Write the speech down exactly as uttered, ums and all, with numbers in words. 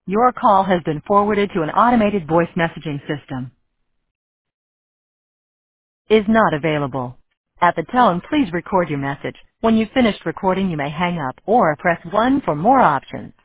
Your call has been forwarded to an automated voice messaging system. Is not available. At the tone, please record your message. When you've finished recording, you may hang up or press one for more options.